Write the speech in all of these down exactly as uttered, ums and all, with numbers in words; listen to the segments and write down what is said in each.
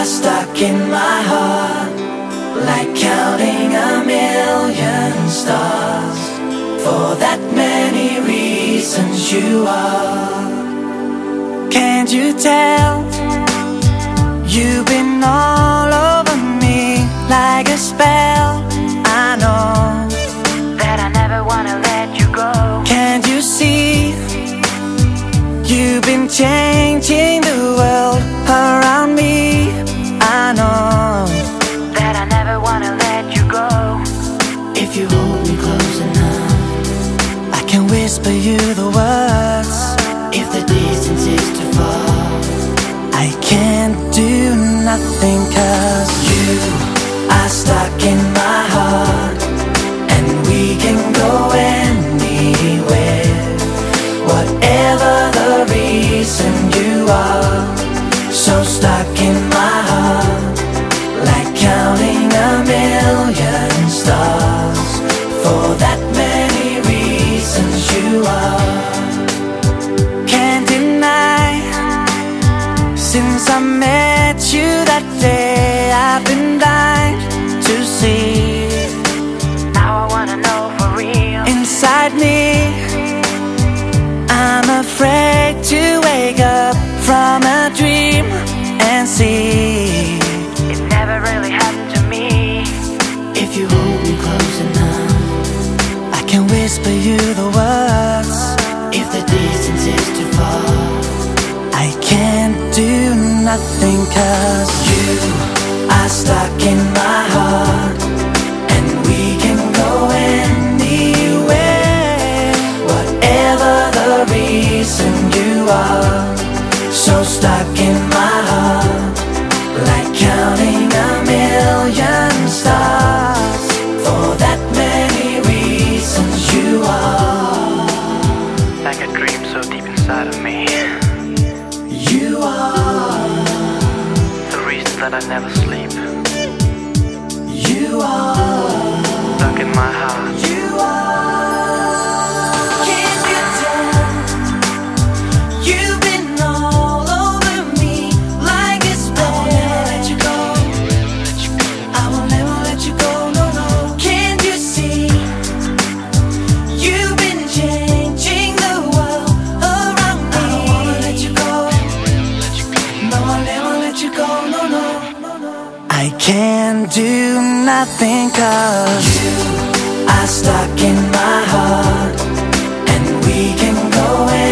are stuck in my heart, like counting a million stars. For that many reasons you are. Can't you tell? You've been all over me like a spell. I know that I never wanna let you go. Can't you see? You've been changing the world around me. I know that I never wanna let you go. If you hold me close enough, I can whisper you the words. If the distance is too far, I can't do nothing, 'cause you are stuck in my heart, and we can go anywhere. Whatever the reason, you are so stuck in my heart, like counting a million stars. For that many reasons you are. Can't deny, since I met you that day, I've been blind to see. Now I wanna know for real. Inside me, I'm afraid to wake up from a dream and see it never really happened to me. If you hold me close enough, I can whisper you the words. If the distance is too far, I can't do nothing, 'cause you are stuck in my heart, and we can go anywhere. Whatever the reason, you are so stuck in my heart, like counting a million stars. For that many reasons you are. Like a dream so deep inside of me. You are the reason that I never sleep. You are stuck in my heart. You are. Can't you tell? You've been all over me like a spell. I will never let you go. I will never let you go, no, no. Can't you see? You've been changing the world around me. I don't wanna let you go. No, I'll never let you go, no, no. I can't do nothing, 'cause you are stuck in my heart, and we can go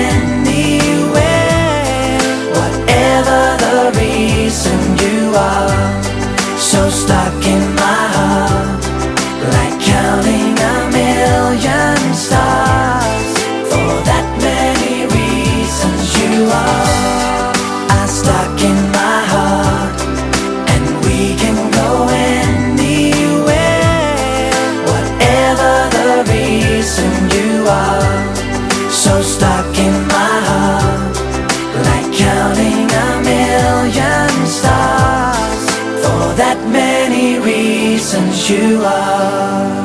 anywhere. Whatever the reason, you are so stuck in my heart, like counting a million stars. For that many reasons, you are, are stuck in my heart, and we can go anywhere. Whatever the reason, you are so stuck in my heart, like counting a million stars. For that many reasons, you are.